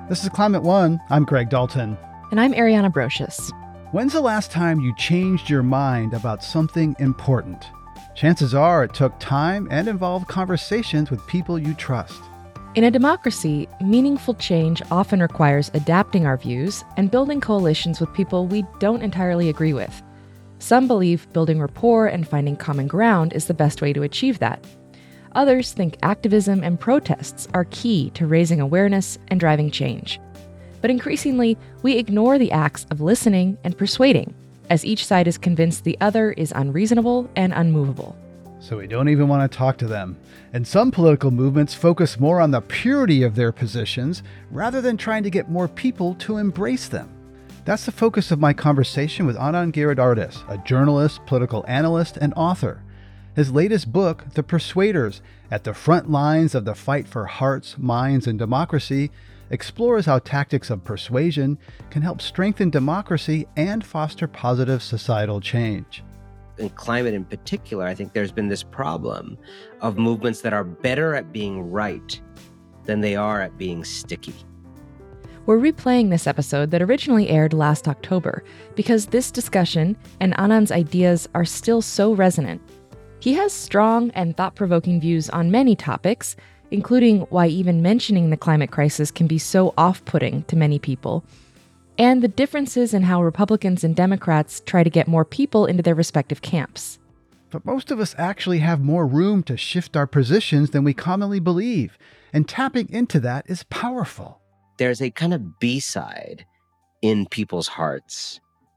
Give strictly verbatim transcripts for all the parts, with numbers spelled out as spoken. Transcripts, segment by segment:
This is Climate One. I'm Greg Dalton. And I'm Ariana Brocious. When's the last time you changed your mind about something important? Chances are it took time and involved conversations with people you trust. In a democracy, meaningful change often requires adapting our views and building coalitions with people we don't entirely agree with. Some believe building rapport and finding common ground is the best way to achieve that. Others think activism and protests are key to raising awareness and driving change. But increasingly, we ignore the acts of listening and persuading, as each side is convinced the other is unreasonable and unmovable. So we don't even want to talk to them. And some political movements focus more on the purity of their positions rather than trying to get more people to embrace them. That's the focus of my conversation with Anand Giridharadas, a journalist, political analyst, and author. His latest book, The Persuaders, At the Front Lines of the Fight for Hearts, Minds, and Democracy, explores how tactics of persuasion can help strengthen democracy and foster positive societal change. In climate in particular, I think there's been this problem of movements that are better at being right than they are at being sticky. We're replaying this episode that originally aired last October because this discussion and Anand's ideas are still so resonant. He has strong and thought-provoking views on many topics, including why even mentioning the climate crisis can be so off-putting to many people, and the differences in how Republicans and Democrats try to get more people into their respective camps. But most of us actually have more room to shift our positions than we commonly believe, and tapping into that is powerful. There's a kind of B-side in people's hearts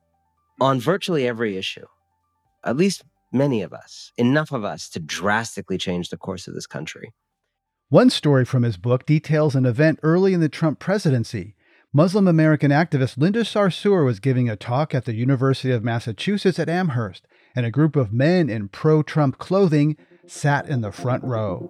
on virtually every issue, at least many of us, enough of us to drastically change the course of this country. One story from his book details an event early in the Trump presidency. Muslim American activist Linda Sarsour was giving a talk at the University of Massachusetts at Amherst, and a group of men in pro-Trump clothing sat in the front row.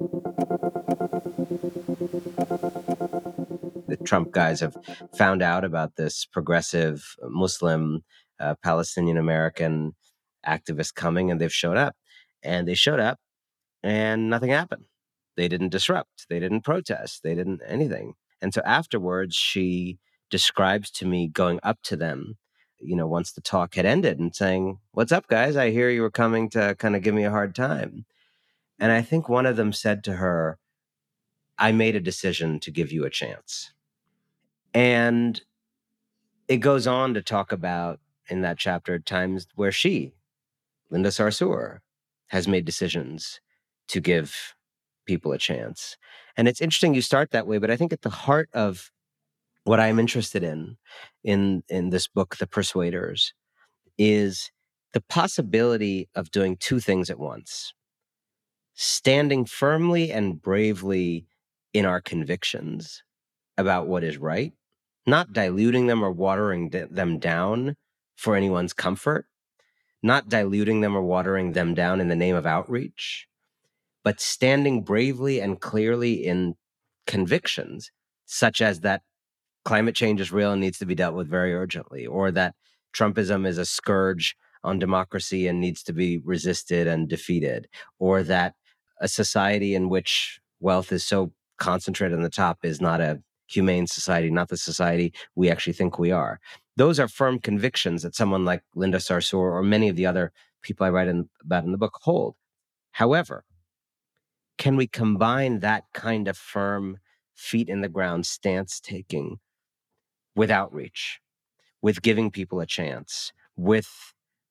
The Trump guys have found out about this progressive Muslim uh, Palestinian American activist coming, and they've showed up. And they showed up, and nothing happened. They didn't disrupt. They didn't protest. They didn't anything. And so afterwards, she describes to me going up to them, you know, once the talk had ended and saying, "What's up, guys? I hear you were coming to kind of give me a hard time." And I think one of them said to her, "I made a decision to give you a chance." And it goes on to talk about in that chapter times where she, Linda Sarsour, has made decisions to give people a chance. And it's interesting you start that way, but I think at the heart of what I'm interested in, in, in this book, The Persuaders, is the possibility of doing two things at once. Standing firmly and bravely in our convictions about what is right, not diluting them or watering d- them down for anyone's comfort, not diluting them or watering them down in the name of outreach, but standing bravely and clearly in convictions, such as that climate change is real and needs to be dealt with very urgently, or that Trumpism is a scourge on democracy and needs to be resisted and defeated, or that a society in which wealth is so concentrated on the top is not a humane society, not the society we actually think we are. Those are firm convictions that someone like Linda Sarsour or many of the other people I write in, about in the book hold. However, can we combine that kind of firm, feet in the ground stance taking with outreach, with giving people a chance, with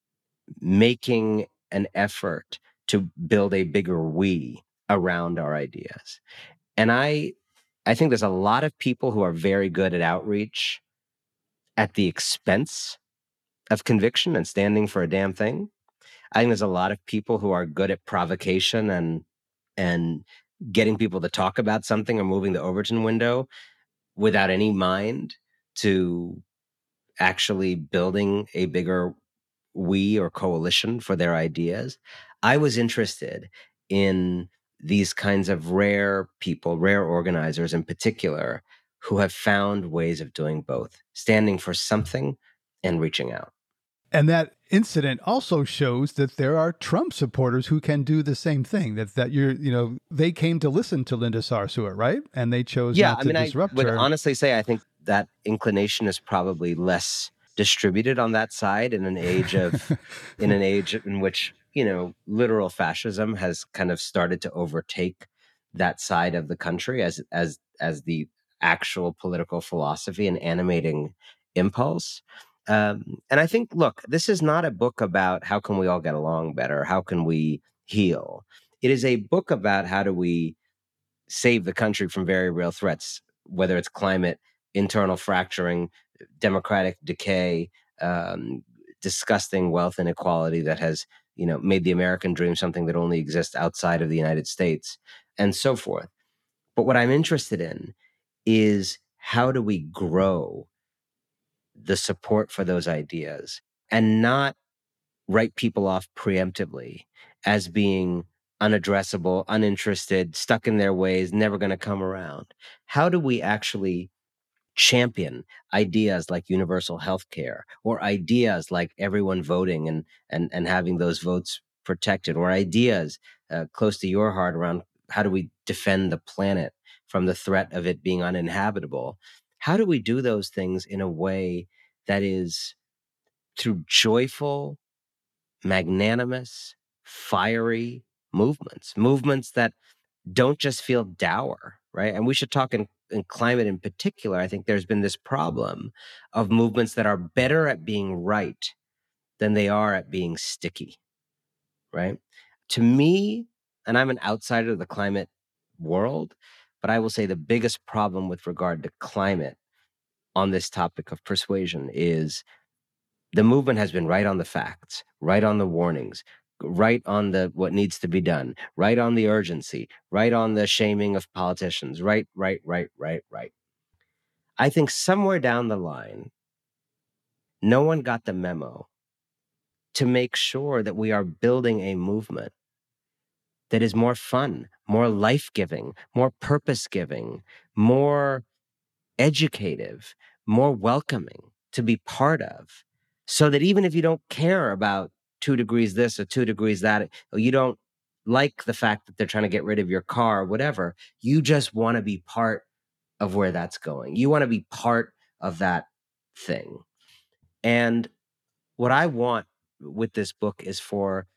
making an effort to build a bigger we around our ideas? And I, I think there's a lot of people who are very good at outreach at the expense of conviction and standing for a damn thing. I think there's a lot of people who are good at provocation and and getting people to talk about something or moving the Overton window without any mind to actually building a bigger we or coalition for their ideas. I was interested in these kinds of rare people, rare organizers in particular, who have found ways of doing both, standing for something and reaching out. And that incident also shows that there are Trump supporters who can do the same thing. That that you're, you know, they came to listen to Linda Sarsour, right? And they chose Yeah, not I to mean, I disrupt would her. honestly say I think that inclination is probably less distributed on that side in an age of, in an age in which, you know, literal fascism has kind of started to overtake that side of the country as as as the actual political philosophy and animating impulse. Um, and I think, look, this is not a book about how can we all get along better, how can we heal. It is a book about how do we save the country from very real threats, whether it's climate, internal fracturing, democratic decay, um, disgusting wealth inequality that has, you know, made the American dream something that only exists outside of the United States, and so forth. But what I'm interested in is how do we grow the support for those ideas and not write people off preemptively as being unaddressable, uninterested, stuck in their ways, never going to come around. How do we actually champion ideas like universal health care, or ideas like everyone voting and and and having those votes protected, or ideas uh, close to your heart around how do we defend the planet from the threat of it being uninhabitable? How do we do those things in a way that is through joyful, magnanimous, fiery movements, movements that don't just feel dour, right? And we should talk in, in climate in particular. I think there's been this problem of movements that are better at being right than they are at being sticky, right? To me, and I'm an outsider of the climate world, but I will say the biggest problem with regard to climate on this topic of persuasion is the movement has been right on the facts, right on the warnings, right on the what needs to be done, right on the urgency, right on the shaming of politicians, right, right, right, right, right. I think somewhere down the line, no one got the memo to make sure that we are building a movement that is more fun, more life-giving, more purpose-giving, more educative, more welcoming to be part of, so that even if you don't care about two degrees this or two degrees that, or you don't like the fact that they're trying to get rid of your car, whatever, you just want to be part of where that's going. You want to be part of that thing. And what I want with this book is for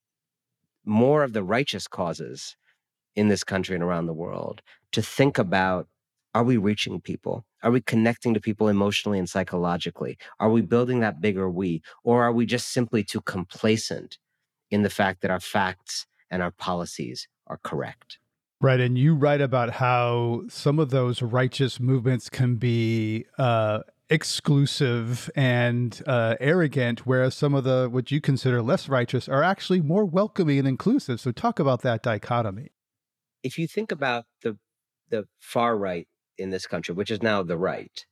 more of the righteous causes in this country and around the world to think about, are we reaching people? Are we connecting to people emotionally and psychologically? Are we building that bigger we? Or are we just simply too complacent in the fact that our facts and our policies are correct? Right. And you write about how some of those righteous movements can be uh, exclusive and uh, arrogant, whereas some of the what you consider less righteous are actually more welcoming and inclusive. So talk about that dichotomy. If you think about the the far right in this country, which is now the right,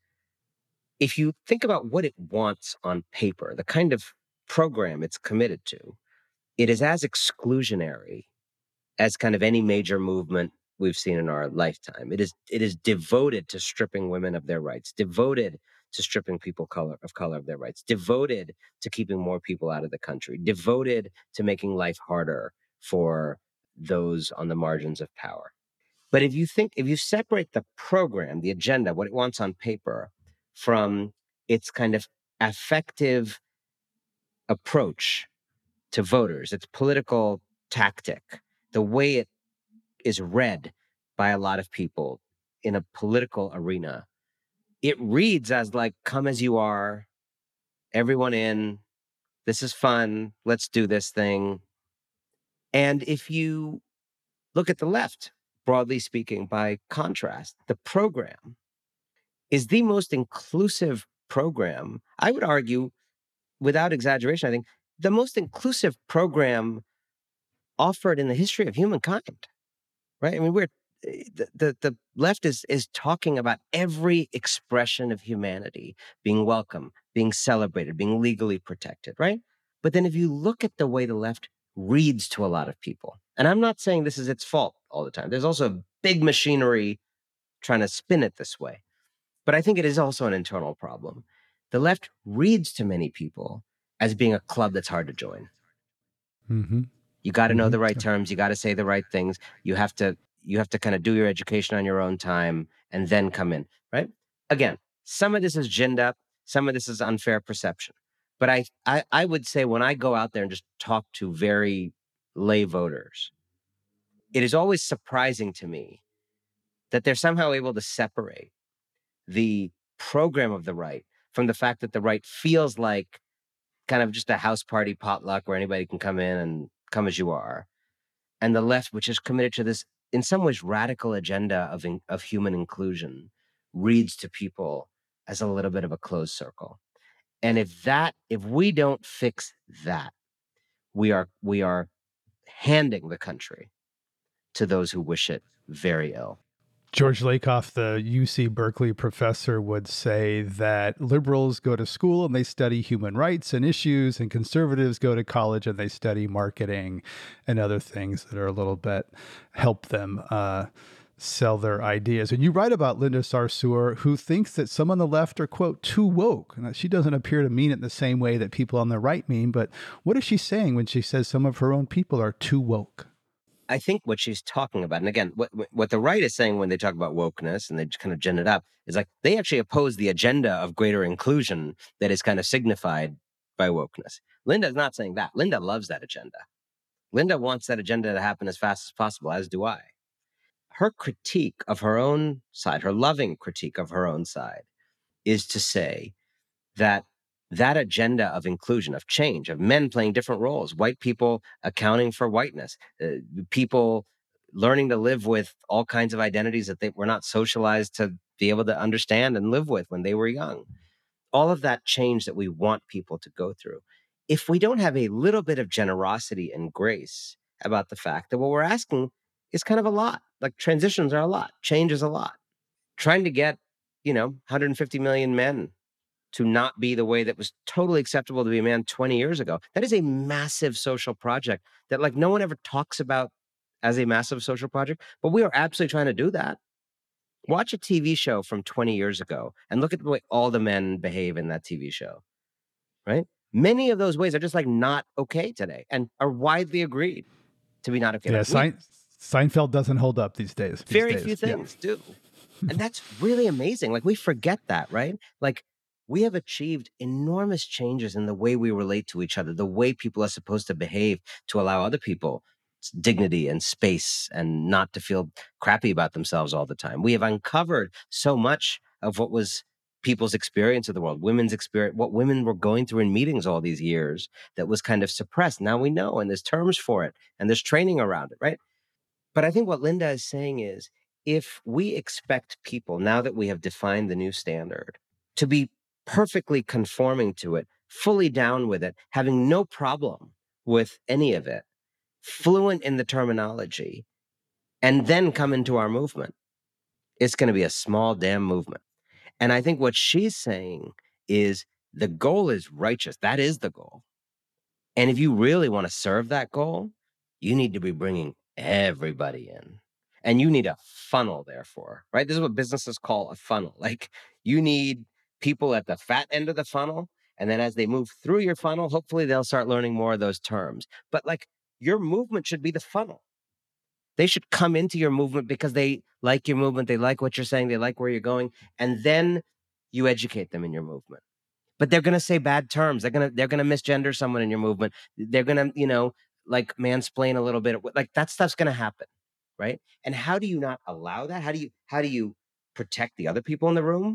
if you think about what it wants on paper, the kind of program it's committed to, it is as exclusionary as kind of any major movement we've seen in our lifetime. It is it is devoted to stripping women of their rights, devoted to stripping people color of color of their rights, devoted to keeping more people out of the country, devoted to making life harder for those on the margins of power. But if you think, if you separate the program, the agenda, what it wants on paper, from its kind of affective approach to voters, its political tactic, the way it is read by a lot of people in a political arena, it reads as like, come as you are, everyone in, this is fun, let's do this thing. And if you look at the left, broadly speaking, by contrast, the program is the most inclusive program. I would argue, without exaggeration, I think the most inclusive program offered in the history of humankind, right? I mean, we're the, the, the left is is talking about every expression of humanity being welcome, being celebrated, being legally protected, right? But then if you look at the way the left reads to a lot of people, and I'm not saying this is its fault all the time. There's also big machinery trying to spin it this way. But I think it is also an internal problem. The left reads to many people as being a club that's hard to join. Mm-hmm. You got to know Mm-hmm. the right terms. You got to say the right things. You have to you have to kind of do your education on your own time and then come in, right? Again, some of this is ginned up. Some of this is unfair perception. But I, I, I would say when I go out there and just talk to very lay voters, it is always surprising to me that they're somehow able to separate the program of the right from the fact that the right feels like kind of just a house party potluck where anybody can come in and come as you are, and the left, which is committed to this, in some ways, radical agenda of in, of human inclusion, reads to people as a little bit of a closed circle. And if that, if we don't fix that, we are we are handing the country to those who wish it very ill. George Lakoff, the U C Berkeley professor, would say that liberals go to school and they study human rights and issues, and conservatives go to college and they study marketing and other things that are a little bit help them uh, sell their ideas. And you write about Linda Sarsour, who thinks that some on the left are, quote, too woke. And she doesn't appear to mean it the same way that people on the right mean. But what is she saying when she says some of her own people are too woke? I think what she's talking about, and again, what what the right is saying when they talk about wokeness and they just kind of gin it up, is like they actually oppose the agenda of greater inclusion that is kind of signified by wokeness. Linda's not saying that. Linda loves that agenda. Linda wants that agenda to happen as fast as possible, as do I. Her critique of her own side, her loving critique of her own side, is to say that that agenda of inclusion, of change, of men playing different roles, white people accounting for whiteness, uh, people learning to live with all kinds of identities that they were not socialized to be able to understand and live with when they were young. All of that change that we want people to go through. If we don't have a little bit of generosity and grace about the fact that what we're asking is kind of a lot, like transitions are a lot, change is a lot. Trying to get, you know, one hundred fifty million men to not be the way that was totally acceptable to be a man twenty years ago. That is a massive social project that like no one ever talks about as a massive social project, but we are absolutely trying to do that. Watch a T V show from twenty years ago and look at the way all the men behave in that T V show, right? Many of those ways are just like not okay today and are widely agreed to be not okay. Yeah, Like, we, Sein- Seinfeld doesn't hold up these days. These very days. few Yeah. things do. And that's really amazing. Like we forget that, right? Like we have achieved enormous changes in the way we relate to each other, the way people are supposed to behave to allow other people dignity and space and not to feel crappy about themselves all the time. We have uncovered so much of what was people's experience of the world, women's experience, what women were going through in meetings all these years that was kind of suppressed. Now we know, and there's terms for it, and there's training around it, right? But I think what Linda is saying is, if we expect people, now that we have defined the new standard, to be perfectly conforming to it, fully down with it, having no problem with any of it, fluent in the terminology, and then come into our movement, it's going to be a small damn movement. And I think what she's saying is the goal is righteous. That is the goal. And if you really want to serve that goal, you need to be bringing everybody in. And you need a funnel, therefore, right? This is what businesses call a funnel. Like you need people at the fat end of the funnel. And then as they move through your funnel, hopefully they'll start learning more of those terms. But like your movement should be the funnel. They should come into your movement because they like your movement. They like what you're saying. They like where you're going. And then you educate them in your movement. But they're going to say bad terms. They're going to, they're going to misgender someone in your movement. They're going to, you know, like mansplain a little bit. Like that stuff's going to happen. Right. And how do you not allow that? How do you, how do you protect the other people in the room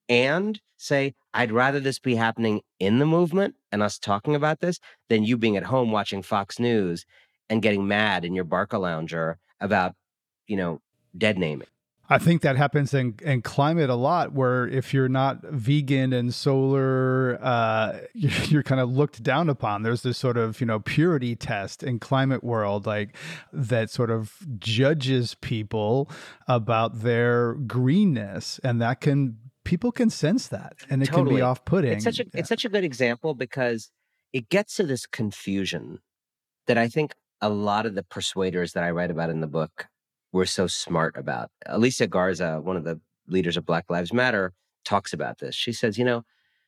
and say, I'd rather this be happening in the movement and us talking about this than you being at home watching Fox News and getting mad in your Barcalounger about, you know, dead naming. I think that happens in, in climate a lot, where if you're not vegan and solar, uh, you're kind of looked down upon. There's this sort of, you know, purity test in climate world, like that sort of judges people about their greenness, and that can people can sense that, and it Totally. can be off-putting. It's such a Yeah. it's such a good example because it gets to this confusion that I think a lot of the persuaders that I write about in the book were so smart about. Alicia Garza, one of the leaders of Black Lives Matter, talks about this. She says, you know,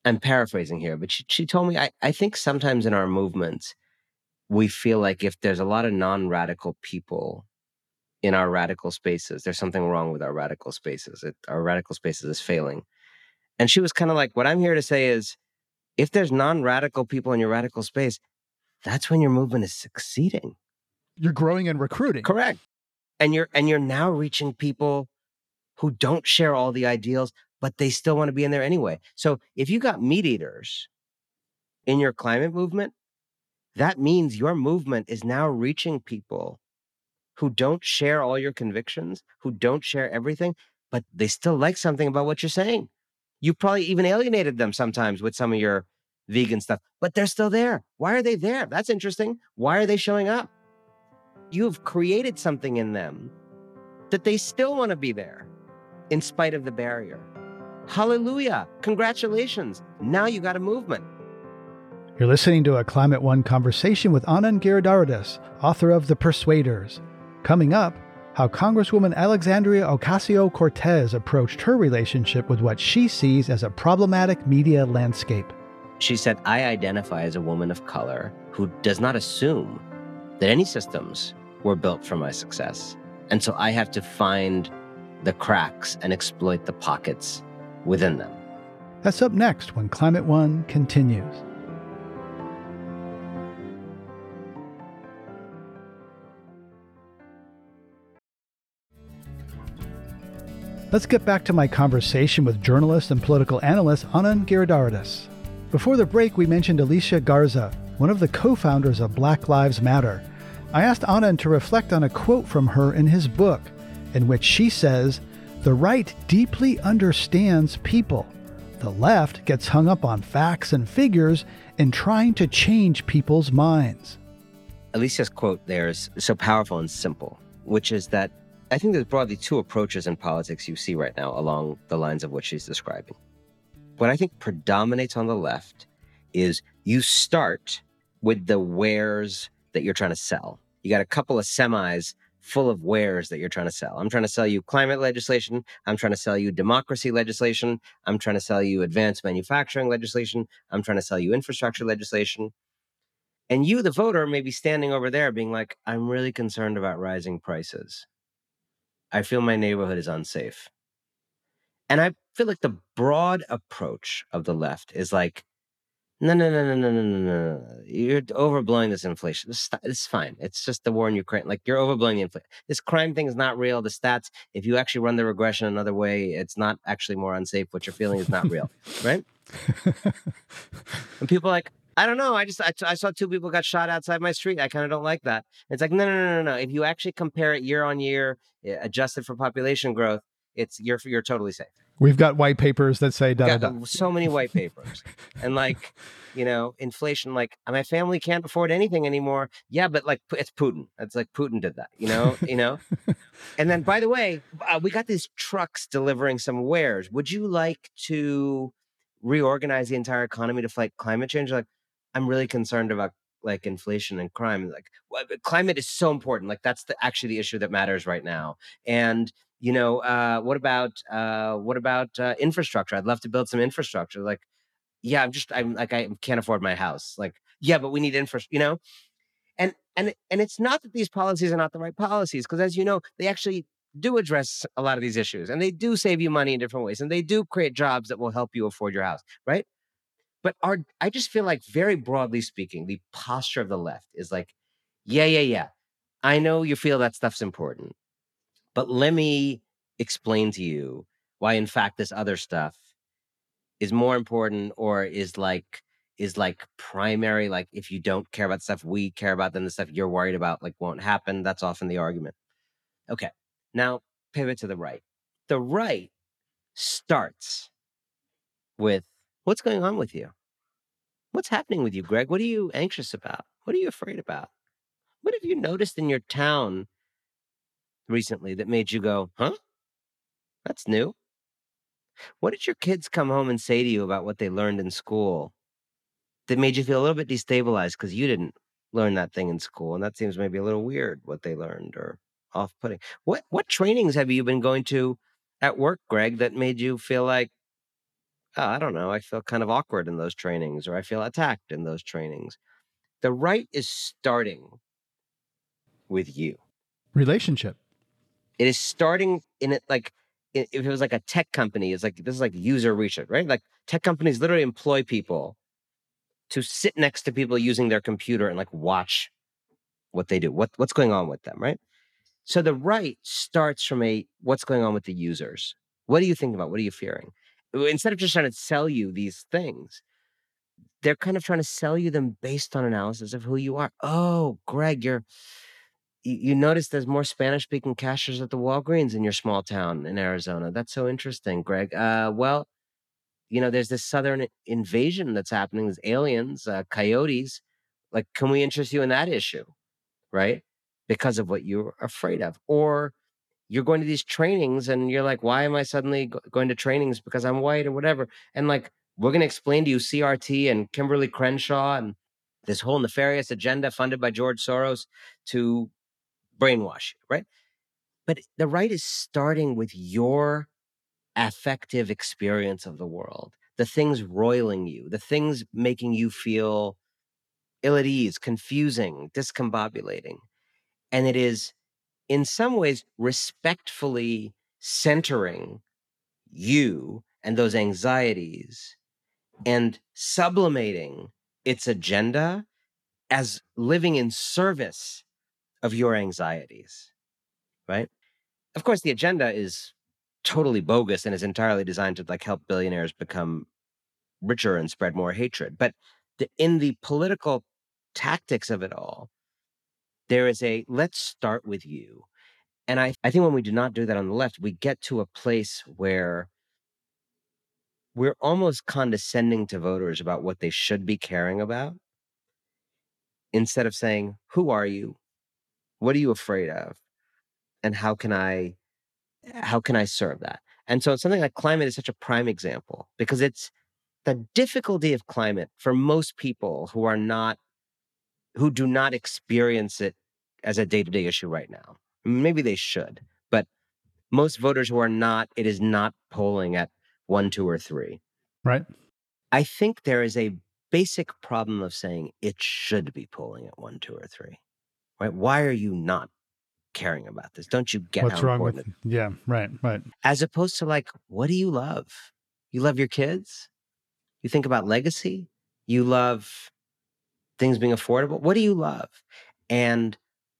I'm paraphrasing here, but she, she told me, I, I think sometimes in our movements, we feel like if there's a lot of non-radical people in our radical spaces, there's something wrong with our radical spaces. It, our radical spaces is failing. And she was kind of like, what I'm here to say is, if there's non-radical people in your radical space, that's when your movement is succeeding. You're growing and recruiting. Correct. And you're and you're now reaching people who don't share all the ideals, but they still want to be in there anyway. So if you got meat eaters in your climate movement, that means your movement is now reaching people who don't share all your convictions, who don't share everything, but they still like something about what you're saying. You probably even alienated them sometimes with some of your vegan stuff, but they're still there. Why are they there? That's interesting. Why are they showing up? You've created something in them that they still want to be there in spite of the barrier. Hallelujah. Congratulations. Now you got a movement. You're listening to a Climate One conversation with Anand Giridharadas, author of The Persuaders. Coming up, how Congresswoman Alexandria Ocasio-Cortez approached her relationship with what she sees as a problematic media landscape. She said, I identify as a woman of color who does not assume that any systems were built for my success. And so I have to find the cracks and exploit the pockets within them. That's up next when Climate One continues. Let's get back to my conversation with journalist and political analyst Anand Giridharadas. Before the break, we mentioned Alicia Garza, one of the co-founders of Black Lives Matter. I asked Anand to reflect on a quote from her in his book, in which she says, "The right deeply understands people. The left gets hung up on facts and figures in trying to change people's minds." Alicia's quote there is so powerful and simple, which is that I think there's broadly two approaches in politics you see right now along the lines of what she's describing. What I think predominates on the left is you start with the wares that you're trying to sell. You got a couple of semis full of wares that you're trying to sell. I'm trying to sell you climate legislation. I'm trying to sell you democracy legislation. I'm trying to sell you advanced manufacturing legislation. I'm trying to sell you infrastructure legislation. And you, the voter, may be standing over there being like, I'm really concerned about rising prices. I feel my neighborhood is unsafe. And I feel like the broad approach of the left is like, no, no, no, no, no, no, no, no. You're overblowing this inflation. This, it's fine. It's just the war in Ukraine. Like, you're overblowing the inflation. This crime thing is not real. The stats, if you actually run the regression another way, it's not actually more unsafe. What you're feeling is not real, right? And people are like, I don't know. I just, I, I saw two people got shot outside my street. I kind of don't like that. It's like, no, no, no, no, no. If you actually compare it year on year, adjusted for population growth, it's you're you're totally safe. We've got white papers that say da da da. So many white papers. And like, you know, inflation, like my family can't afford anything anymore. Yeah, but like it's Putin. It's like Putin did that, you know, you know. And then, by the way, uh, we got these trucks delivering some wares. Would you like to reorganize the entire economy to fight climate change? Like, I'm really concerned about like inflation and crime. Like, well, climate is so important. Like, that's the actually the issue that matters right now. And you know, uh, what about uh, what about uh, infrastructure? I'd love to build some infrastructure. Like, yeah, I'm just I'm like I can't afford my house. Like, yeah, but we need infrastructure. You know, and and and it's not that these policies are not the right policies, because as you know, they actually do address a lot of these issues, and they do save you money in different ways, and they do create jobs that will help you afford your house, right? But our, I just feel like, very broadly speaking, the posture of the left is like, yeah, yeah, yeah. I know you feel that stuff's important, but let me explain to you why, in fact, this other stuff is more important, or is like is like primary. Like, if you don't care about the stuff we care about, then the stuff you're worried about like won't happen. That's often the argument. Okay, now pivot to the right. The right starts with, what's going on with you? What's happening with you, Greg? What are you anxious about? What are you afraid about? What have you noticed in your town recently that made you go, huh? That's new. What did your kids come home and say to you about what they learned in school that made you feel a little bit destabilized because you didn't learn that thing in school? And that seems maybe a little weird, what they learned, or off-putting. What what trainings have you been going to at work, Greg, that made you feel like, oh, I don't know, I feel kind of awkward in those trainings, or I feel attacked in those trainings. The right is starting with you. Relationship. It is starting in it like if it was like a tech company, it's like this is like user research, right? Like tech companies literally employ people to sit next to people using their computer and like watch what they do, what what's going on with them, right? So the right starts from a what's going on with the users. What are you thinking about? What are you fearing? Instead of just trying to sell you these things, they're kind of trying to sell you them based on analysis of who you are. Oh, Greg, you're you, you notice there's more Spanish speaking cashiers at the Walgreens in your small town in Arizona. That's so interesting, Greg. Uh, well, you know, there's this southern invasion that's happening. There's aliens, uh, coyotes. Like, can we interest you in that issue, right? Because of what you're afraid of, or you're going to these trainings and you're like, why am I suddenly go- going to trainings because I'm white or whatever? And like, we're going to explain to you C R T and Kimberly Crenshaw and this whole nefarious agenda funded by George Soros to brainwash you, right? But the right is starting with your affective experience of the world, the things roiling you, the things making you feel ill at ease, confusing, discombobulating. And it is in some ways respectfully centering you and those anxieties and sublimating its agenda as living in service of your anxieties, right? Of course, the agenda is totally bogus and is entirely designed to like help billionaires become richer and spread more hatred. But the, in the political tactics of it all, there is a let's start with you. And I, I think when we do not do that on the left, we get to a place where we're almost condescending to voters about what they should be caring about instead of saying, who are you? What are you afraid of? And how can I how can I serve that? And so something like climate is such a prime example because it's the difficulty of climate for most people who are not who do not experience it as a day-to-day issue right now. Maybe they should, but most voters who are not, it is not polling at one, two, or three. Right. I think there is a basic problem of saying it should be polling at one, two, or three. Right? Why are you not caring about this? Don't you get What's how wrong with? important it is? Yeah. Right. Right. As opposed to like, what do you love? You love your kids? You think about legacy? You love things being affordable? What do you love? And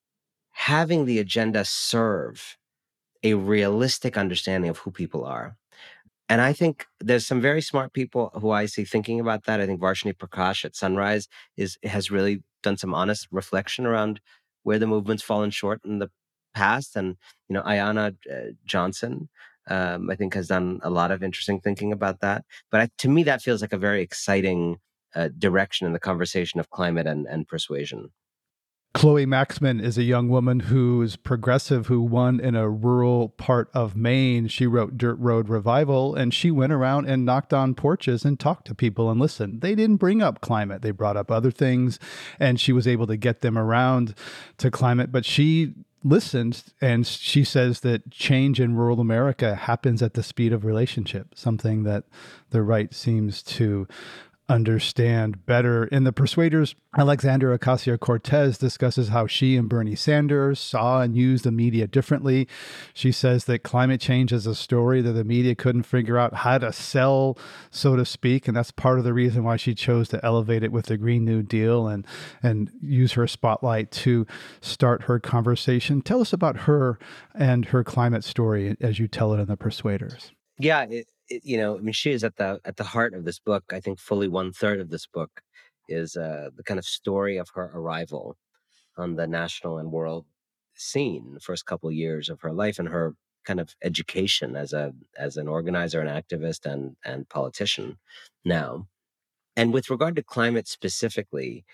having the agenda serve a realistic understanding of who people are. And I think there's some very smart people who I see thinking about that. I think Varshini Prakash at Sunrise is has really done some honest reflection around where the movement's fallen short in the past. And, you know, Ayanna uh, Johnson, um, I think, has done a lot of interesting thinking about that. But I, to me, that feels like a very exciting uh, direction in the conversation of climate and, and persuasion. Chloe Maxman is a young woman who's progressive, who won in a rural part of Maine. She wrote Dirt Road Revival, and she went around and knocked on porches and talked to people and listened. They didn't bring up climate. They brought up other things, and she was able to get them around to climate. But she listened, and she says that change in rural America happens at the speed of relationship, something that the right seems to understand better. In The Persuaders, Alexandra Ocasio-Cortez discusses how she and Bernie Sanders saw and used the media differently. She says that climate change is a story that the media couldn't figure out how to sell, so to speak, and that's part of the reason why she chose to elevate it with the Green New Deal and and use her spotlight to start her conversation. Tell us about her and her climate story as you tell it in The Persuaders. Yeah, it, it, you know, I mean, she is at the at the heart of this book. I think fully one third of this book is uh, the kind of story of her arrival on the national and world scene, the first couple of years of her life, and her kind of education as a as an organizer, an activist, and and politician now. And with regard to climate specifically,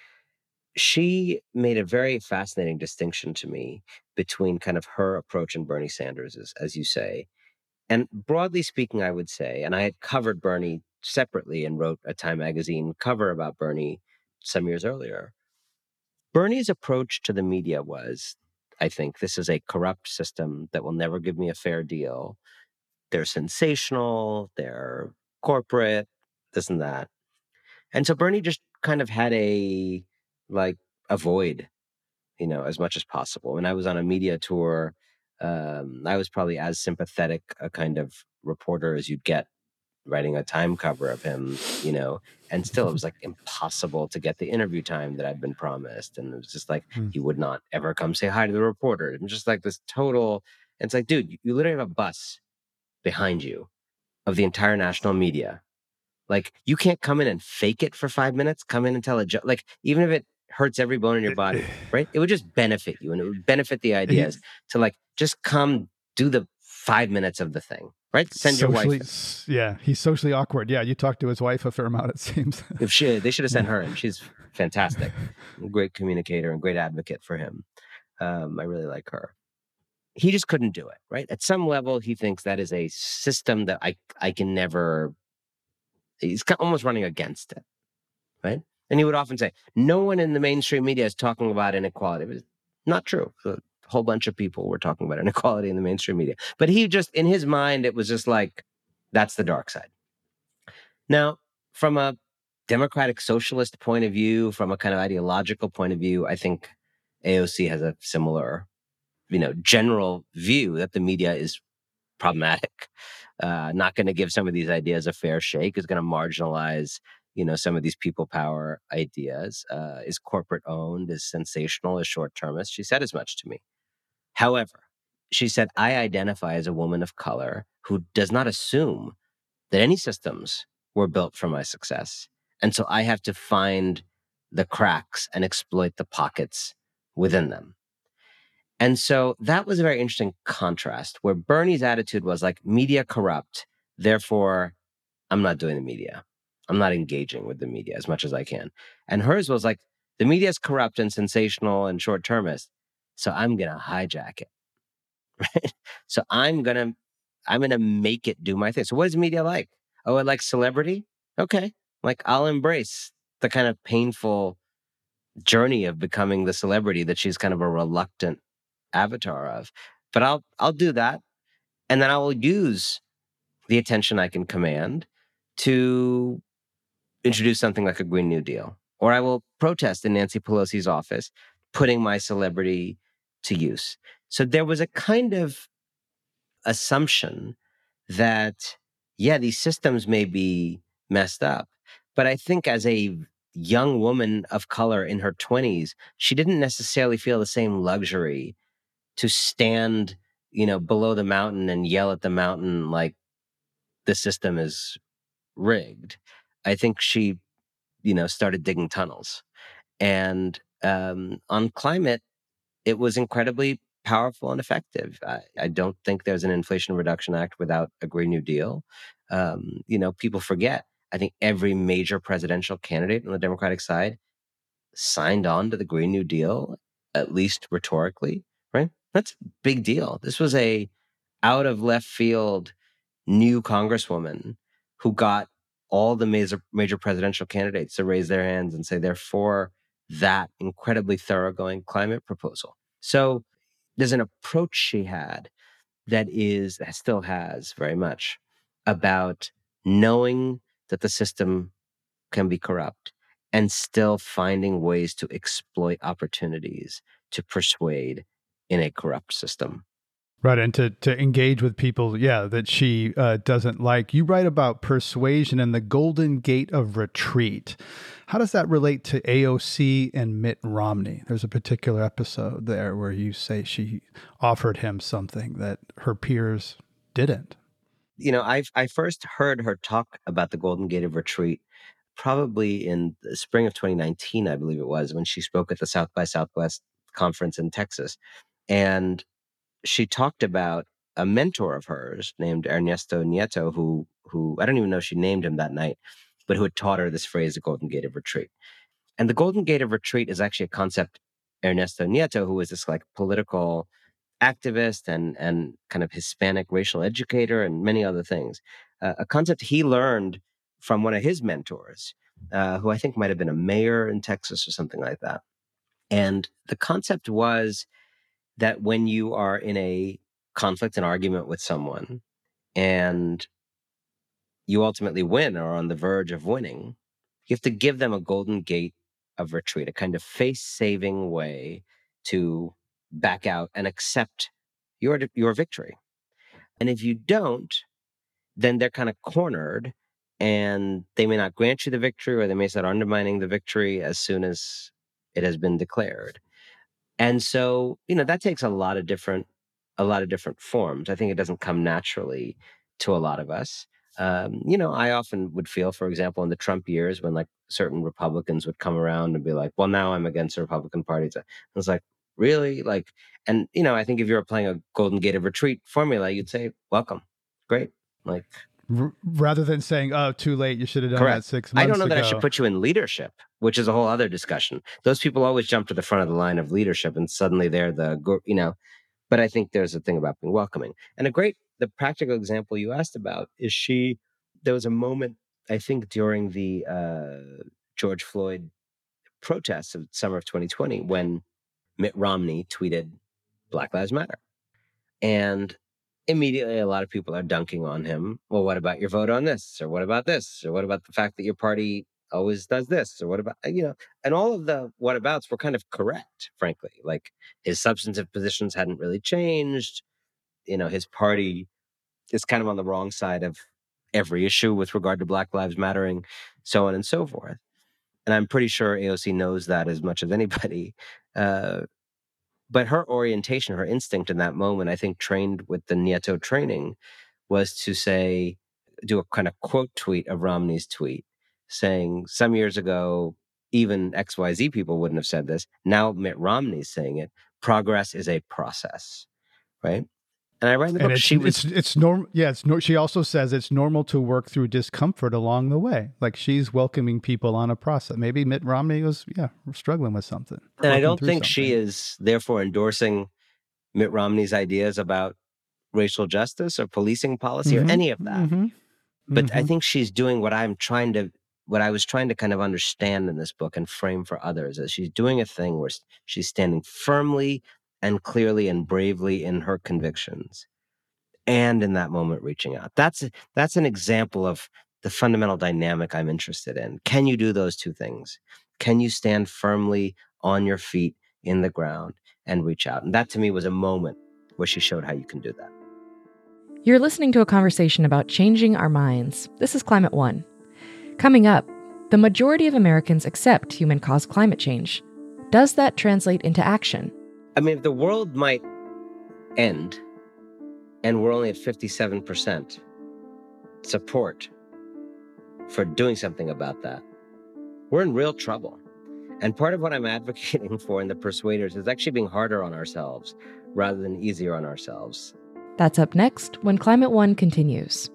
she made a very fascinating distinction to me between kind of her approach and Bernie Sanders's, as you say. And broadly speaking, I would say, and I had covered Bernie separately and wrote a Time magazine cover about Bernie some years earlier. Bernie's approach to the media was, I think, this is a corrupt system that will never give me a fair deal. They're sensational. They're corporate, this and that. And so Bernie just kind of had a, like, avoid, you know, as much as possible. When I was on a media tour, um, I was probably as sympathetic a kind of reporter as you'd get writing a Time cover of him, you know, and still it was like impossible to get the interview time that I'd been promised. And it was just like, Hmm. he would not ever come say hi to the reporter. And just like this total, it's like, dude, you, you literally have a bus behind you of the entire national media. Like, you can't come in and fake it for five minutes, come in and tell a joke. Like, even if it hurts every bone in your body, right? It would just benefit you, and it would benefit the ideas to, like, just come do the five minutes of the thing, right? Send your wife Socially, in. s- yeah, he's socially awkward. Yeah, you talk to his wife a fair amount, it seems. If she, they should have sent her in. She's fantastic, great communicator and great advocate for him. Um, I really like her. He just couldn't do it, right? At some level, he thinks that is a system that I I can never. He's ki- almost running against it, right? And he would often say, no one in the mainstream media is talking about inequality. But it's not true. A whole bunch of people were talking about inequality in the mainstream media. But he just, in his mind, it was just like, that's the dark side. Now, from a democratic socialist point of view, from a kind of ideological point of view, I think A O C has a similar, you know, general view that the media is problematic, uh, not going to give some of these ideas a fair shake, is going to marginalize, you know, some of these people power ideas, uh, is corporate owned, is sensational, is short termist. She said as much to me. However, she said, I identify as a woman of color who does not assume that any systems were built for my success. And so I have to find the cracks and exploit the pockets within them. And so that was a very interesting contrast where Bernie's attitude was like, media corrupt, therefore I'm not doing the media. I'm not engaging with the media as much as I can. And hers was like, the media is corrupt and sensational and short-termist, so I'm going to hijack it. Right? So I'm going to I'm going to make it do my thing. So what is media like? Oh, it likes celebrity? Okay. Like, I'll embrace the kind of painful journey of becoming the celebrity that she's kind of a reluctant avatar of. But I'll I'll do that, and then I will use the attention I can command to introduce something like a Green New Deal, or I will protest in Nancy Pelosi's office, putting my celebrity to use. So there was a kind of assumption that, yeah, these systems may be messed up, but I think as a young woman of color in her twenties, she didn't necessarily feel the same luxury to stand, you know, below the mountain and yell at the mountain like the system is rigged. I think she, you know, started digging tunnels. And um, on climate, it was incredibly powerful and effective. I, I don't think there's an Inflation Reduction Act without a Green New Deal. Um, you know, people forget. I think every major presidential candidate on the Democratic side signed on to the Green New Deal, at least rhetorically, right? That's a big deal. This was a out of left field new congresswoman who got all the major major presidential candidates to raise their hands and say they're for that incredibly thoroughgoing climate proposal. So there's an approach she had that is that still has very much about knowing that the system can be corrupt and still finding ways to exploit opportunities to persuade in a corrupt system. Right, and to to engage with people, yeah, that she uh, doesn't like. You write about persuasion and the Golden Gate of Retreat. How does that relate to A O C and Mitt Romney? There's a particular episode there where you say she offered him something that her peers didn't. You know, I I first heard her talk about the Golden Gate of Retreat probably in the spring of twenty nineteen, I believe it was, when she spoke at the South by Southwest conference in Texas. And she talked about a mentor of hers named Ernesto Nieto, who who I don't even know if she named him that night, but who had taught her this phrase, the Golden Gate of Retreat. And the Golden Gate of Retreat is actually a concept Ernesto Nieto, who was this like political activist and and kind of Hispanic racial educator and many other things, uh, a concept he learned from one of his mentors, uh, who I think might have been a mayor in Texas or something like that. And the concept was that when you are in a conflict and argument with someone and you ultimately win or are on the verge of winning, you have to give them a golden gate of retreat, a kind of face-saving way to back out and accept your your victory. And if you don't, then they're kind of cornered, and they may not grant you the victory, or they may start undermining the victory as soon as it has been declared. And so, you know, that takes a lot of different a lot of different forms. I think it doesn't come naturally to a lot of us. Um, you know, I often would feel, for example, in the Trump years when like certain Republicans would come around and be like, well, now I'm against the Republican Party. I was like, really? Like, and, you know, I think if you were playing a Golden Gate of Retreat formula, you'd say, welcome. Great. Like, R- rather than saying, oh, too late, you should have done correct. that six months I don't know ago. that I should put you in leadership, which is a whole other discussion. Those people always jump to the front of the line of leadership, and suddenly they're the, go- you know, but I think there's a thing about being welcoming. And a great, the practical example you asked about is she, there was a moment, I think, during the uh, George Floyd protests of summer of twenty twenty when Mitt Romney tweeted, Black Lives Matter. And immediately a lot of people are dunking on him. Well, what about your vote on this? Or what about this? Or what about the fact that your party always does this? Or what about, you know, and all of the whatabouts were kind of correct, frankly. Like his substantive positions hadn't really changed. You know, his party is kind of on the wrong side of every issue with regard to Black Lives Mattering, so on and so forth. And I'm pretty sure A O C knows that as much as anybody. Uh, but her orientation, her instinct in that moment, I think trained with the Nieto training, was to say, do a kind of quote tweet of Romney's tweet saying, some years ago, even X Y Z people wouldn't have said this. Now Mitt Romney's saying it. Progress is a process, right? And I write in the And book, it's she was... it's it's normal. Yeah, it's no, she also says it's normal to work through discomfort along the way. Like she's welcoming people on a process. Maybe Mitt Romney was yeah struggling with something. And I don't think something. she is therefore endorsing Mitt Romney's ideas about racial justice or policing policy mm-hmm. or any of that. Mm-hmm. But mm-hmm. I think she's doing what I'm trying to, what I was trying to kind of understand in this book and frame for others, is she's doing a thing where she's standing firmly and clearly and bravely in her convictions, and in that moment reaching out. That's that's an example of the fundamental dynamic I'm interested in. Can you do those two things? Can you stand firmly on your feet in the ground and reach out? And that to me was a moment where she showed how you can do that. You're listening to a conversation about changing our minds. This is Climate One. Coming up, the majority of Americans accept human-caused climate change. Does that translate into action? I mean, if the world might end and we're only at fifty-seven percent support for doing something about that, we're in real trouble. And part of what I'm advocating for in The Persuaders is actually being harder on ourselves rather than easier on ourselves. That's up next when Climate One continues.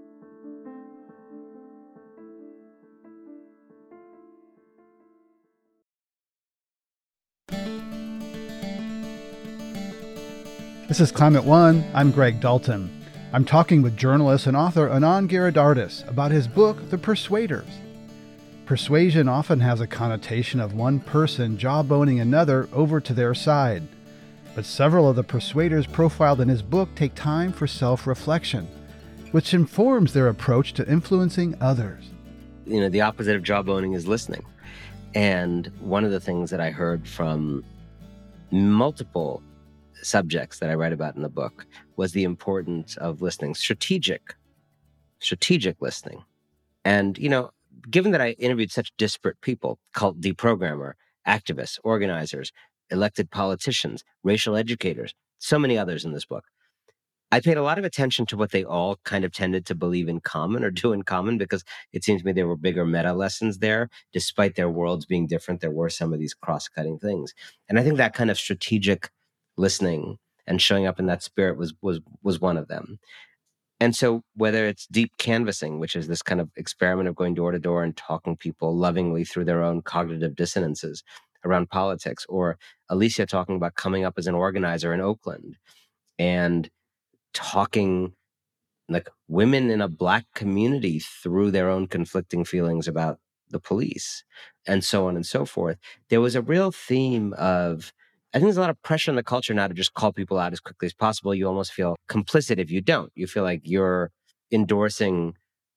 This is Climate One. I'm Greg Dalton. I'm talking with journalist and author Anand Giridharadas about his book, The Persuaders. Persuasion often has a connotation of one person jawboning another over to their side. But several of the persuaders profiled in his book take time for self-reflection, which informs their approach to influencing others. You know, the opposite of jawboning is listening. And one of the things that I heard from multiple subjects that I write about in the book was the importance of listening, strategic, strategic listening. And, you know, given that I interviewed such disparate people, cult deprogrammer, activists, organizers, elected politicians, racial educators, so many others in this book, I paid a lot of attention to what they all kind of tended to believe in common or do in common, because it seems to me there were bigger meta lessons there. Despite their worlds being different, there were some of these cross-cutting things. And I think that kind of strategic listening and showing up in that spirit was was was one of them. And so whether it's deep canvassing, which is this kind of experiment of going door to door and talking people lovingly through their own cognitive dissonances around politics, or Alicia talking about coming up as an organizer in Oakland and talking like women in a Black community through their own conflicting feelings about the police, and so on and so forth. There was a real theme of, I think there's a lot of pressure in the culture now to just call people out as quickly as possible. You almost feel complicit if you don't. You feel like you're endorsing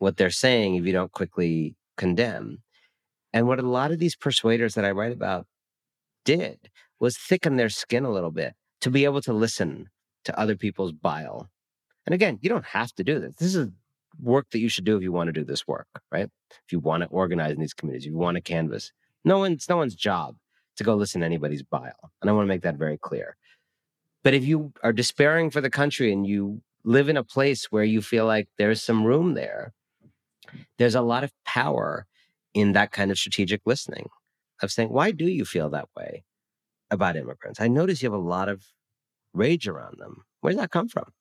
what they're saying if you don't quickly condemn. And what a lot of these persuaders that I write about did was thicken their skin a little bit to be able to listen to other people's bile. And again, you don't have to do this. This is work that you should do if you want to do this work, right? If you want to organize in these communities, if you want to canvas. No one's no one's job to go listen to anybody's bile. And I want to make that very clear. But if you are despairing for the country and you live in a place where you feel like there's some room there, there's a lot of power in that kind of strategic listening of saying, why do you feel that way about immigrants? I notice you have a lot of rage around them. Where does that come from?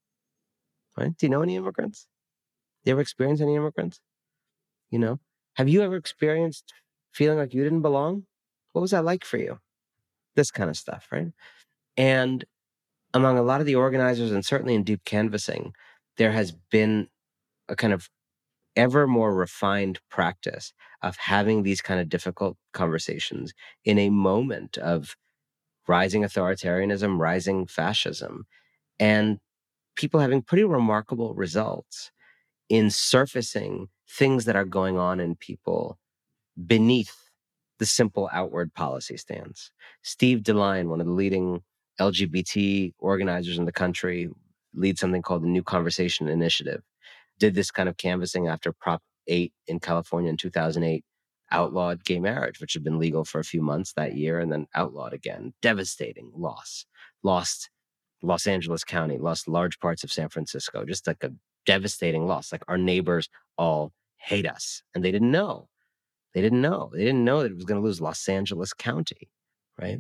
Right? Do you know any immigrants? Do you ever experience any immigrants? You know, have you ever experienced feeling like you didn't belong? What was that like for you? This kind of stuff, right? And among a lot of the organizers, and certainly in deep canvassing, there has been a kind of ever more refined practice of having these kind of difficult conversations in a moment of rising authoritarianism, rising fascism, and people having pretty remarkable results in surfacing things that are going on in people beneath the simple outward policy stance. Steve DeLine, one of the leading L G B T organizers in the country, leads something called the New Conversation Initiative, did this kind of canvassing after Prop eight in California in two thousand eight outlawed gay marriage, which had been legal for a few months that year and then outlawed again. Devastating loss. Lost Los Angeles County, lost large parts of San Francisco, just like a devastating loss. Like our neighbors all hate us. And they didn't know. They didn't know. They didn't know that it was going to lose Los Angeles County, right?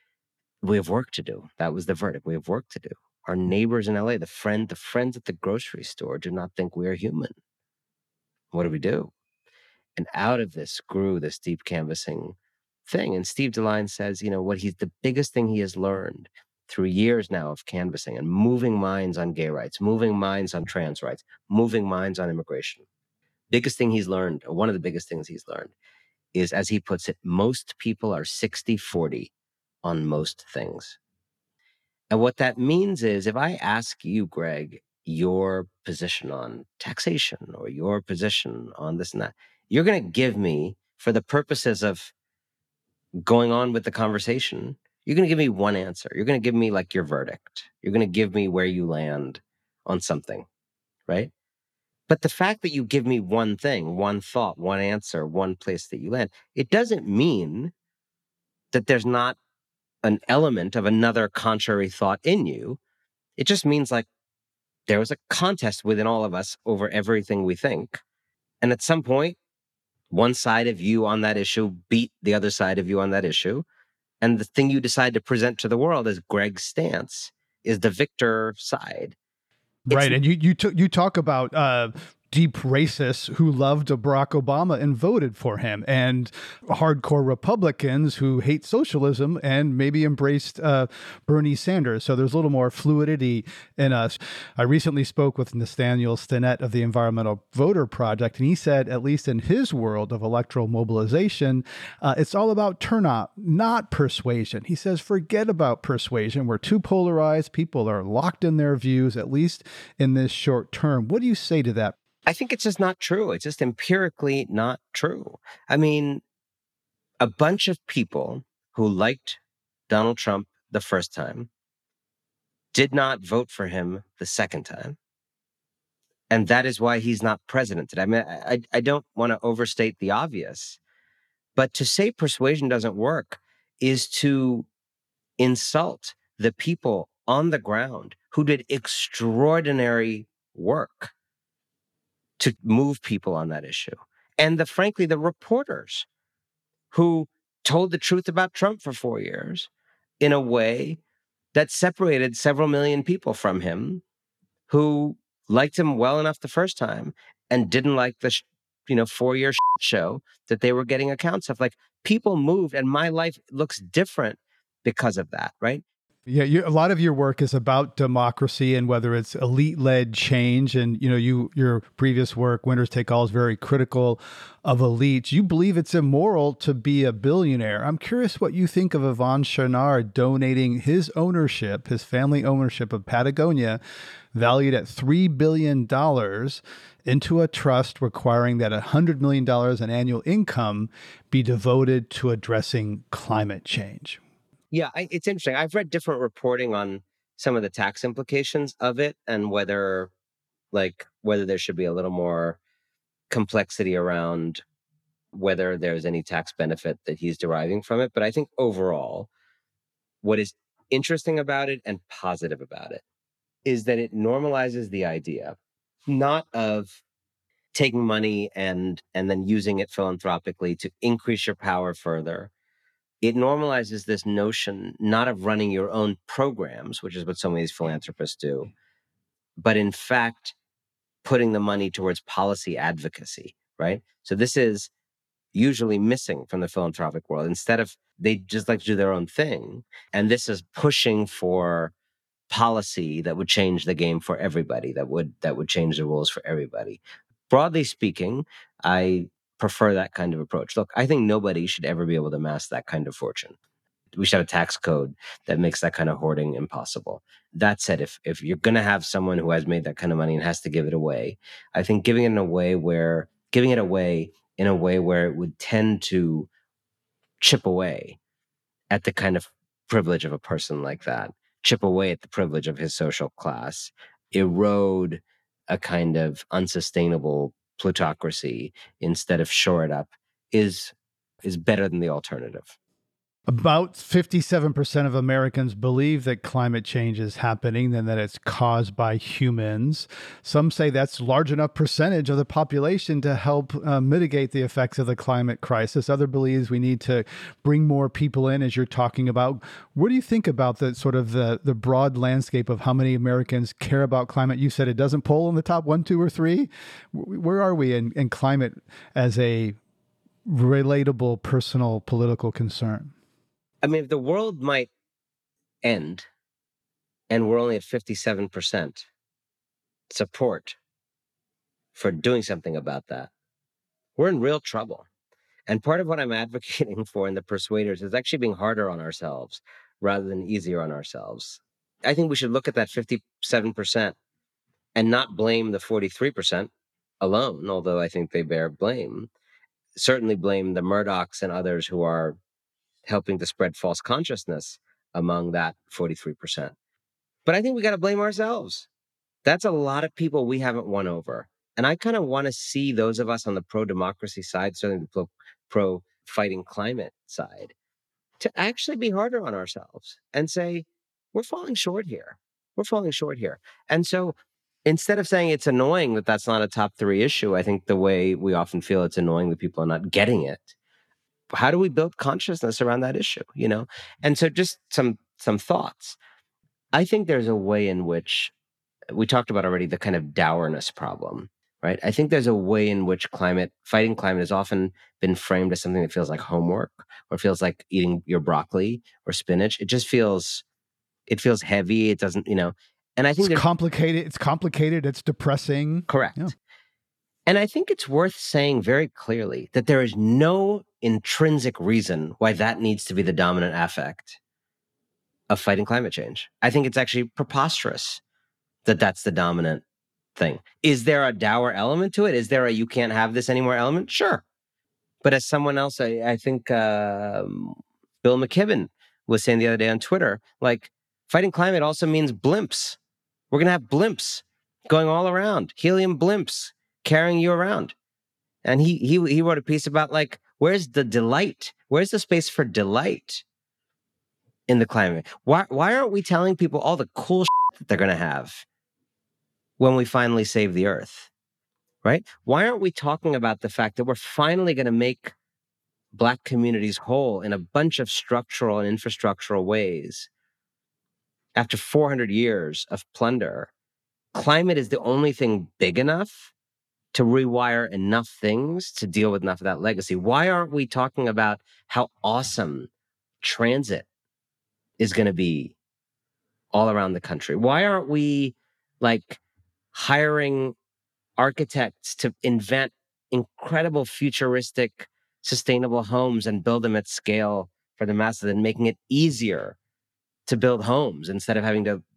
We have work to do. That was the verdict. We have work to do. Our neighbors in L A, the friend, the friends at the grocery store do not think we are human. What do we do? And out of this grew this deep canvassing thing. And Steve DeLine says, you know, what he's the biggest thing he has learned through years now of canvassing and moving minds on gay rights, moving minds on trans rights, moving minds on immigration. Biggest thing he's learned, or one of the biggest things he's learned, is, as he puts it, most people are sixty forty on most things. And what that means is, if I ask you, Greg, your position on taxation or your position on this and that, you're going to give me, for the purposes of going on with the conversation, you're going to give me one answer. You're going to give me like your verdict. You're going to give me where you land on something, right? But the fact that you give me one thing, one thought, one answer, one place that you land, it doesn't mean that there's not an element of another contrary thought in you. It just means like there was a contest within all of us over everything we think. And at some point, one side of you on that issue beat the other side of you on that issue. And the thing you decide to present to the world as Greg's stance is the victor side. Right. It's, and you you, t- you talk about uh, deep racists who loved Barack Obama and voted for him, and hardcore Republicans who hate socialism and maybe embraced uh, Bernie Sanders. So there's a little more fluidity in us. I recently spoke with Nathaniel Stinnett of the Environmental Voter Project, and he said, at least in his world of electoral mobilization, uh, it's all about turnout, not persuasion. He says, forget about persuasion. We're too polarized. People are locked in their views, at least in this short term. What do you say to that? I think it's just not true. It's just empirically not true. I mean, a bunch of people who liked Donald Trump the first time did not vote for him the second time. And that is why he's not president today. I mean, I, I don't want to overstate the obvious, but to say persuasion doesn't work is to insult the people on the ground who did extraordinary work to move people on that issue. And the frankly, the reporters who told the truth about Trump for four years in a way that separated several million people from him who liked him well enough the first time and didn't like the, you know, four-year show that they were getting accounts of. Like, people moved, and my life looks different because of that, right? Yeah, you, a lot of your work is about democracy and whether it's elite-led change. And, you know, you your previous work, Winners Take All, is very critical of elites. You believe it's immoral to be a billionaire. I'm curious what you think of Yvon Chouinard donating his ownership, his family ownership of Patagonia, valued at three billion dollars, into a trust requiring that one hundred million dollars in annual income be devoted to addressing climate change. Yeah, I, it's interesting. I've read different reporting on some of the tax implications of it and whether, like, whether there should be a little more complexity around whether there's any tax benefit that he's deriving from it. But I think overall, what is interesting about it and positive about it is that it normalizes the idea, not of taking money and and then using it philanthropically to increase your power further. It normalizes this notion not of running your own programs, which is what so many of these philanthropists do, but in fact putting the money towards policy advocacy, right? So this is usually missing from the philanthropic world. Instead of, they just like to do their own thing. And this is pushing for policy that would change the game for everybody, that would that would change the rules for everybody. Broadly speaking, I prefer that kind of approach. Look, I think nobody should ever be able to amass that kind of fortune. We should have a tax code that makes that kind of hoarding impossible. That said, if if you're going to have someone who has made that kind of money and has to give it away, I think giving it in a way where giving it away in a way where it would tend to chip away at the kind of privilege of a person like that, chip away at the privilege of his social class, erode a kind of unsustainable plutocracy instead of shore it up, is is better than the alternative. About fifty-seven percent of Americans believe that climate change is happening and that it's caused by humans. Some say that's a large enough percentage of the population to help uh, mitigate the effects of the climate crisis. Other believes we need to bring more people in, as you're talking about. What do you think about the sort of the, the broad landscape of how many Americans care about climate? You said it doesn't poll in the top one, two, or three. Where are we in, in climate as a relatable, personal, political concern? I mean, if the world might end and we're only at fifty-seven percent support for doing something about that, we're in real trouble. And part of what I'm advocating for in the Persuaders is actually being harder on ourselves rather than easier on ourselves. I think we should look at that fifty-seven percent and not blame the forty-three percent alone, although I think they bear blame. Certainly blame the Murdochs and others who are helping to spread false consciousness among that forty-three percent. But I think we got to blame ourselves. That's a lot of people we haven't won over. And I kind of want to see those of us on the pro-democracy side, certainly the pro-fighting climate side, to actually be harder on ourselves and say, we're falling short here. We're falling short here. And so instead of saying it's annoying that that's not a top three issue, I think the way we often feel it's annoying that people are not getting it. How do we build consciousness around that issue, you know? And so just some some thoughts. I think there's a way in which, we talked about already the kind of dourness problem, right? I think there's a way in which climate, fighting climate has often been framed as something that feels like homework or feels like eating your broccoli or spinach. It just feels, it feels heavy. It doesn't, you know, and I think it's complicated. It's complicated. It's depressing. Correct. Yeah. And I think it's worth saying very clearly that there is no intrinsic reason why that needs to be the dominant affect of fighting climate change. I think it's actually preposterous that that's the dominant thing. Is there a dour element to it? Is there a you can't have this anymore element? Sure. But as someone else, I, I think uh, Bill McKibben was saying the other day on Twitter, like, fighting climate also means blimps. We're going to have blimps going all around, helium blimps carrying you around. And he he he wrote a piece about, like, where's the delight? Where's the space for delight in the climate? Why why aren't we telling people all the cool shit that they're going to have when we finally save the earth? Right? Why aren't we talking about the fact that we're finally going to make Black communities whole in a bunch of structural and infrastructural ways after four hundred years of plunder? Climate is the only thing big enough to rewire enough things to deal with enough of that legacy. Why aren't we talking about how awesome transit is going to be all around the country? Why aren't we, like, hiring architects to invent incredible futuristic sustainable homes and build them at scale for the masses and making it easier to build homes instead of having to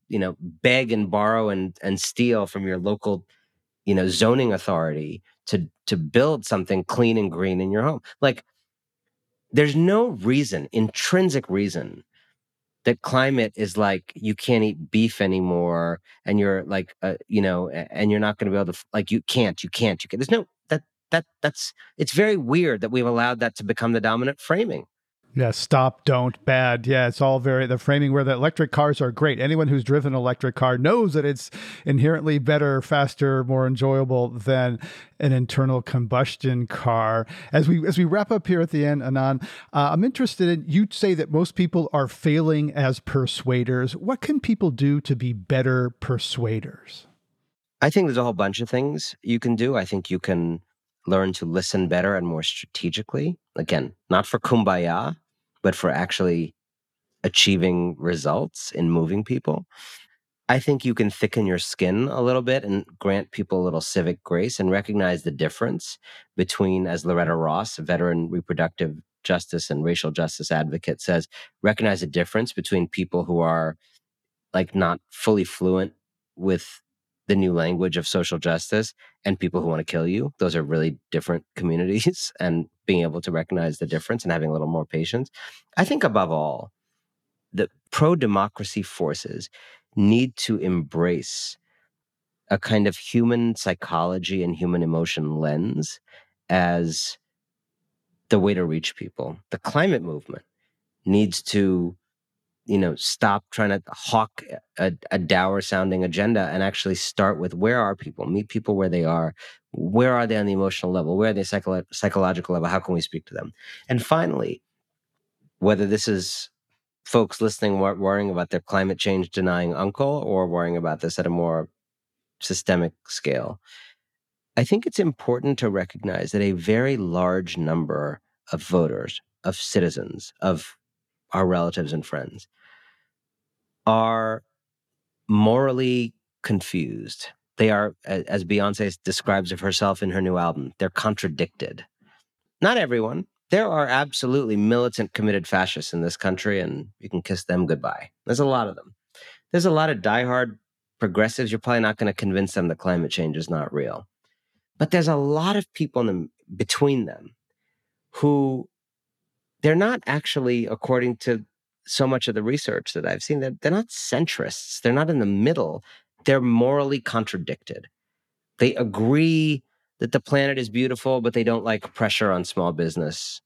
you know, beg and borrow and and steal from your local, you know, zoning authority to to build something clean and green in your home. Like, there's no reason, intrinsic reason, that climate is like you can't eat beef anymore, and you're like, uh, you know, a- and you're not going to be able to f- like you can't, you can't, you can. There's no that that that's it's very weird that we've allowed that to become the dominant framing. Yeah, stop, don't, bad. Yeah, it's all very, the framing where the electric cars are great. Anyone who's driven an electric car knows that it's inherently better, faster, more enjoyable than an internal combustion car. As we as we wrap up here at the end, Anand, uh, I'm interested in, you say that most people are failing as persuaders. What can people do to be better persuaders? I think there's a whole bunch of things you can do. I think you can learn to listen better and more strategically. Again, not for kumbaya, but for actually achieving results in moving people. I think you can thicken your skin a little bit and grant people a little civic grace and recognize the difference between, as Loretta Ross, a veteran reproductive justice and racial justice advocate, says, recognize the difference between people who are like not fully fluent with the new language of social justice and people who want to kill you. Those are really different communities, and being able to recognize the difference and having a little more patience. I think above all, the pro-democracy forces need to embrace a kind of human psychology and human emotion lens as the way to reach people. The climate movement needs to, you know, stop trying to hawk a, a dour sounding agenda and actually start with, where are people? Meet people where they are. Where are they on the emotional level? Where are they psycho- psychological level? How can we speak to them? And finally, whether this is folks listening wor- worrying about their climate change denying uncle or worrying about this at a more systemic scale, I think it's important to recognize that a very large number of voters, of citizens, of our relatives and friends are morally confused. They are, a- as Beyonce describes of herself in her new album, they're contradicted. Not everyone. There are absolutely militant, committed fascists in this country, and you can kiss them goodbye. There's a lot of them. There's a lot of diehard progressives. You're probably not going to convince them that climate change is not real. But there's a lot of people in the, between them who, they're not actually, according to so much of the research that I've seen, they're, they're not centrists. They're not in the middle. They're morally contradicted. They agree that the planet is beautiful, but they don't like pressure on small business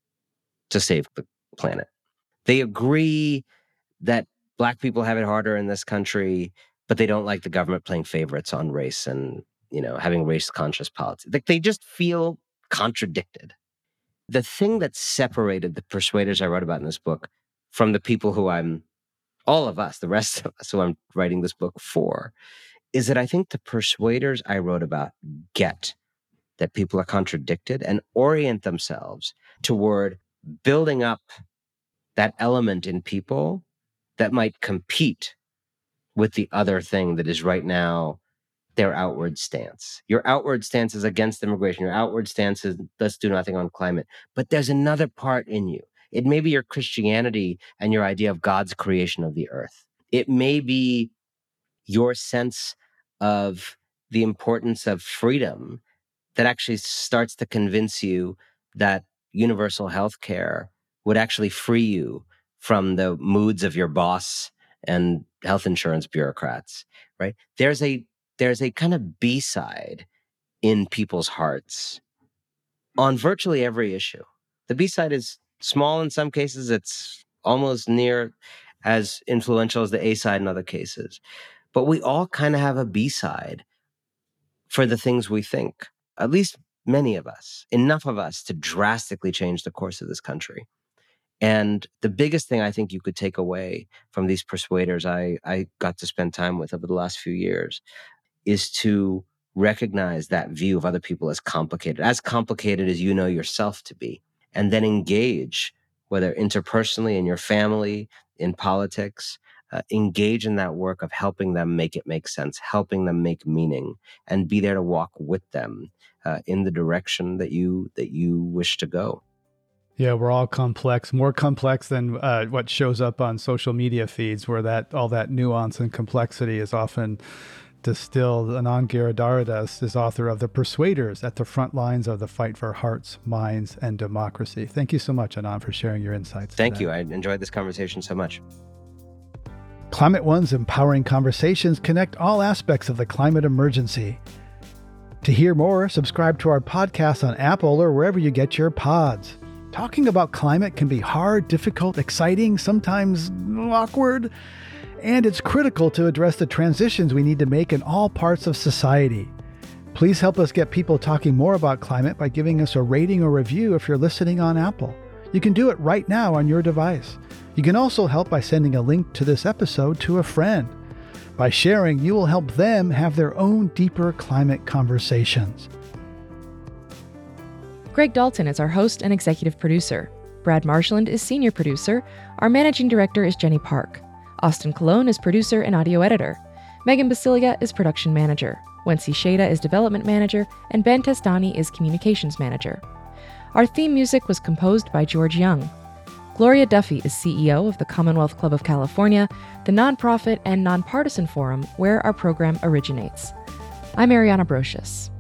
to save the planet. They agree that Black people have it harder in this country, but they don't like the government playing favorites on race and, you know, having race conscious politics. Like, they just feel contradicted. The thing that separated the persuaders I wrote about in this book from the people who I'm, all of us, the rest of us who I'm writing this book for, is that I think the persuaders I wrote about get that people are contradicted and orient themselves toward building up that element in people that might compete with the other thing that is right now their outward stance. Your outward stance is against immigration. Your outward stance is, let's do nothing on climate. But there's another part in you. It may be your Christianity and your idea of God's creation of the earth. It may be your sense of the importance of freedom that actually starts to convince you that universal health care would actually free you from the moods of your boss and health insurance bureaucrats, right? There's a there's a kind of B-side in people's hearts on virtually every issue. The B-side is small in some cases. It's almost near as influential as the A-side in other cases. But we all kind of have a B-side for the things we think, at least many of us, enough of us to drastically change the course of this country. And the biggest thing I think you could take away from these persuaders I, I got to spend time with over the last few years is to recognize that view of other people as complicated, as complicated as you know yourself to be, and then engage, whether interpersonally in your family, in politics, uh, engage in that work of helping them make it make sense, helping them make meaning, and be there to walk with them uh, in the direction that you that you wish to go. Yeah, we're all complex, more complex than uh, what shows up on social media feeds, where that all that nuance and complexity is often distilled. Anand Giridharadas is author of The Persuaders at the Front Lines of the Fight for Hearts, Minds, and Democracy. Thank you so much, Anand, for sharing your insights. Thank today. you. I enjoyed this conversation so much. Climate One's empowering conversations connect all aspects of the climate emergency. To hear more, subscribe to our podcast on Apple or wherever you get your pods. Talking about climate can be hard, difficult, exciting, sometimes awkward, and it's critical to address the transitions we need to make in all parts of society. Please help us get people talking more about climate by giving us a rating or review if you're listening on Apple. You can do it right now on your device. You can also help by sending a link to this episode to a friend. By sharing, you will help them have their own deeper climate conversations. Greg Dalton is our host and executive producer. Brad Marshland is senior producer. Our managing director is Jenny Park. Austin Colon is producer and audio editor. Megan Basilia is production manager. Wency Shada is development manager. And Ben Testani is communications manager. Our theme music was composed by George Young. Gloria Duffy is C E O of the Commonwealth Club of California, the nonprofit and nonpartisan forum where our program originates. I'm Ariana Brocious.